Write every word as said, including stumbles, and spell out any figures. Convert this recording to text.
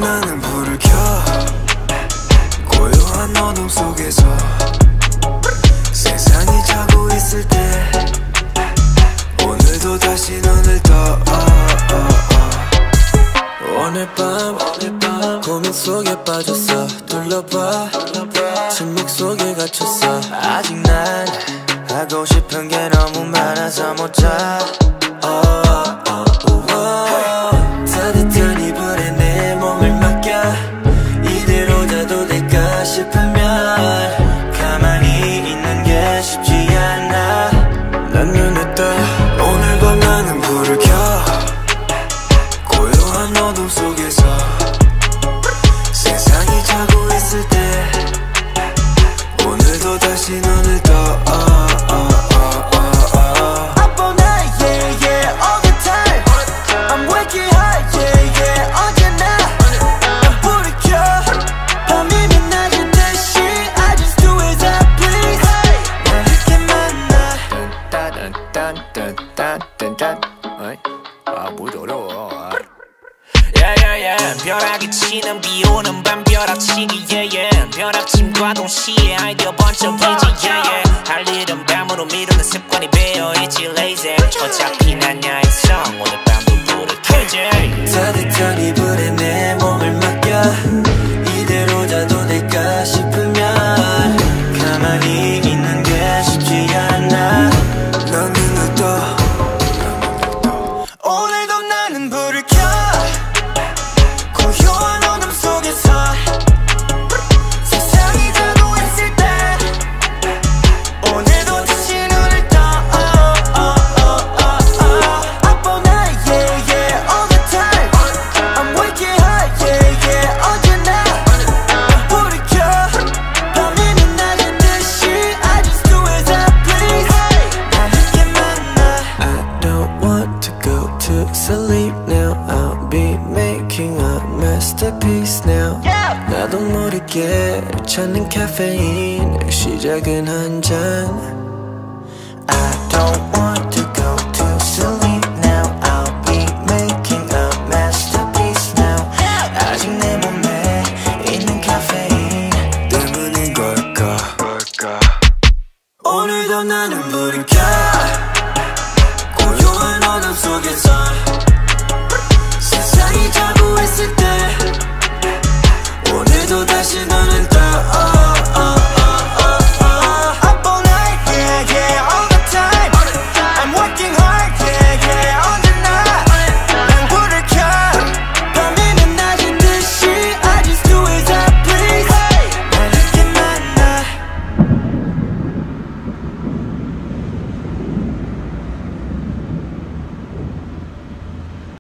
나는 불을 켜 고요한 어둠 속에서 세상이 자고 있을 때 오늘도 다시 눈을 떠 오늘 밤 고민 속에 빠졌어 둘러봐 침묵 속에 갇혔어 아직 난 하고 싶은 게 너무 많아서 못 자 따뜻한 이불에 내 몸을 맡겨 이대로 자도 될까 싶으면 가만히 있는 게 쉽지 않아 난 눈을 떠 오늘 밤 나는 불을 켜 고요한 어둠 속에서 세상이 자고 있을 때 오늘도 다시 눈을 떠 아, 뭘 어려워. 야야야 벼락이 치는 비 오는 밤 벼락치기 yeah, yeah. 벼락침과 동시에 아이디어 번쩍이지 yeah, yeah. 할 일은 밤으로 미루는 습관이 배어있지 lazy 어차피 난 야행성 오늘 밤도 불을 켜자 따뜻한 이불에 내 몸을 맡겨 이대로 자도 될까 싶으면 가만히 있는 게 쉽지 않아 난 눈을 떠 오늘도 나는 불을 켜 고요한 어둠 속에서 세상이 자고 있을 때 오늘도 다시 눈을 떠 Up all night, yeah, yeah, all the time I'm waking high, yeah, yeah, 언제나 난 불을 켜 밤이면 낮은 듯이 I just do as I please 나에게 만나 I don't want to go to sleep now I'll be making a masterpiece now 나도 모르게 찾는 카페인 시작은 한 잔 I don't want to go to sleep now I'll be making a masterpiece now 아직 내 몸에 있는 카페인 때문인 걸까 오늘도 나는 불을 켜 고요한 어둠 속에서 세상이 자고 있을 때 오늘도 다시 너는 떠